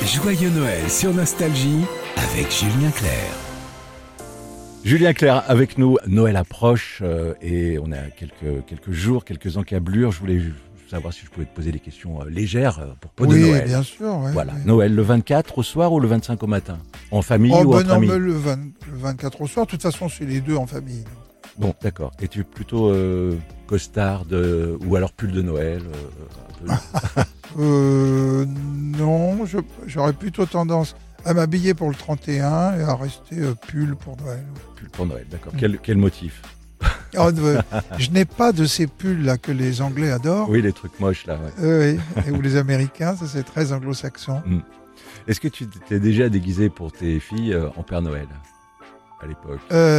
Joyeux Noël sur Nostalgie avec Julien Clerc. Julien Clerc avec nous, Noël approche et on a quelques jours, quelques encablures. Je voulais savoir si je pouvais te poser des questions légères pour peu de Noël. Oui, bien sûr. Ouais, voilà, oui. Noël le 24 au soir ou le 25 au matin? En famille ou non, entre amis? mais le 24 au soir, de toute façon, c'est les deux en famille. Bon, d'accord. Et tu es plutôt costard ou alors pull de Noël un peu. Non, j'aurais plutôt tendance à m'habiller pour le 31 et à rester pull pour Noël. Pull pour Noël, d'accord. Quel motif? Je n'ai pas de ces pulls-là que les Anglais adorent. Oui, les trucs moches là. Ouais. Oui, ou les Américains, ça c'est très anglo-saxon. Est-ce que tu t'es déjà déguisé pour tes filles en Père Noël à l'époque?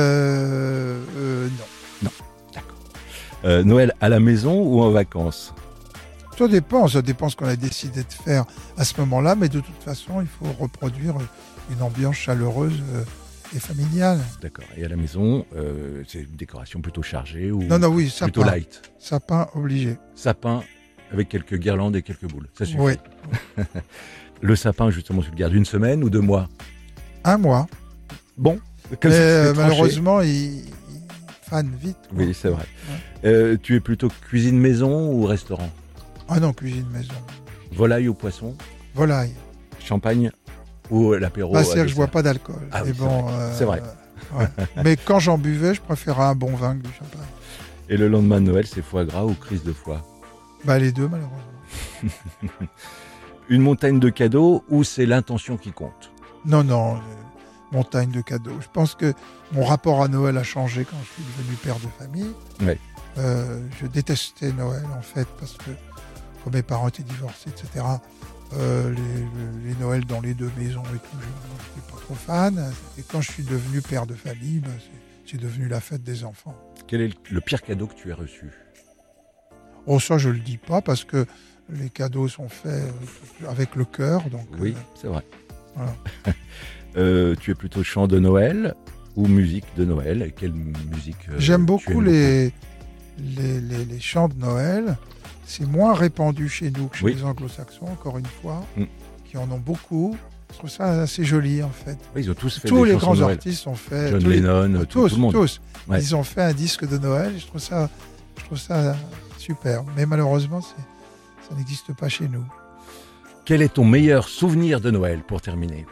Non. D'accord. Noël à la maison ou en vacances? Ça dépend ce qu'on a décidé de faire à ce moment-là, mais de toute façon, il faut reproduire une ambiance chaleureuse et familiale. D'accord. Et à la maison, c'est une décoration plutôt chargée ou Oui, plutôt sapin. light? Sapin obligé. Sapin avec quelques guirlandes et quelques boules, ça suffit. Oui. Le sapin, justement, tu le gardes 1 semaine ou 2 mois? 1 mois. Bon, comme ça, c'est tranché. Malheureusement, il fane vite. Quoi. Oui, c'est vrai. Ouais. Tu es plutôt cuisine maison ou restaurant? Ah non, cuisine maison. Volaille ou poisson? Volaille. Champagne ou l'apéro? C'est-à-dire que je bois pas d'alcool. Ah Mais oui, bon, c'est vrai. Ouais. Mais quand j'en buvais, je préférais un bon vin que du champagne. Et le lendemain de Noël, c'est foie gras ou crise de foie? Les deux, malheureusement. Une montagne de cadeaux ou c'est l'intention qui compte? Non, montagne de cadeaux. Je pense que mon rapport à Noël a changé quand je suis devenu père de famille. Ouais. Je détestais Noël, en fait, parce que comme mes parents étaient divorcés, etc., les Noëls dans les deux maisons et tout, je n'étais pas trop fan. Et quand je suis devenu père de famille, c'est devenu la fête des enfants. Quel est le pire cadeau que tu as reçu? Oh, ça, je le dis pas, parce que les cadeaux sont faits avec le cœur. Donc, oui, c'est vrai. Voilà. Tu es plutôt chant de Noël ou musique de Noël? Et quelle musique J'aime tu beaucoup aimes les chants de Noël. C'est moins répandu chez nous que chez Oui. les anglo-saxons, encore une fois, qui en ont beaucoup. Je trouve ça assez joli, en fait. Oui, ils ont tous fait Tous des les chansons grands de Noël. artistes ont fait... John Lennon, tout le monde. Tous. Ouais. Ils ont fait un disque de Noël. Je trouve ça super. Mais malheureusement, ça n'existe pas chez nous. Quel est ton meilleur souvenir de Noël, pour terminer?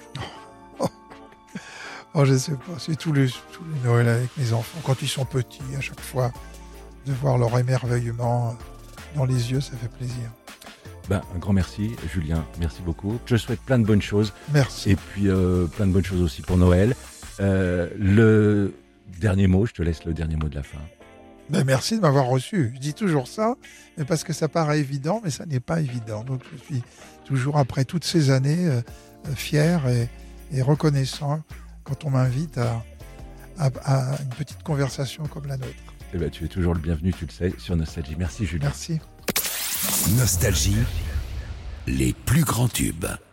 Je sais pas. C'est tous les Noëls avec mes enfants. Quand ils sont petits, à chaque fois, de voir leur émerveillement dans les yeux, ça fait plaisir. Un grand merci, Julien. Merci beaucoup. Je souhaite plein de bonnes choses. Merci. Et puis, plein de bonnes choses aussi pour Noël. Le dernier mot, je te laisse le dernier mot de la fin. Merci de m'avoir reçu. Je dis toujours ça, mais parce que ça paraît évident, mais ça n'est pas évident. Donc je suis toujours, après toutes ces années, fier et reconnaissant quand on m'invite à une petite conversation comme la nôtre. Tu es toujours le bienvenu, tu le sais, sur Nostalgie. Merci, Julien. Merci. Nostalgie, les plus grands tubes.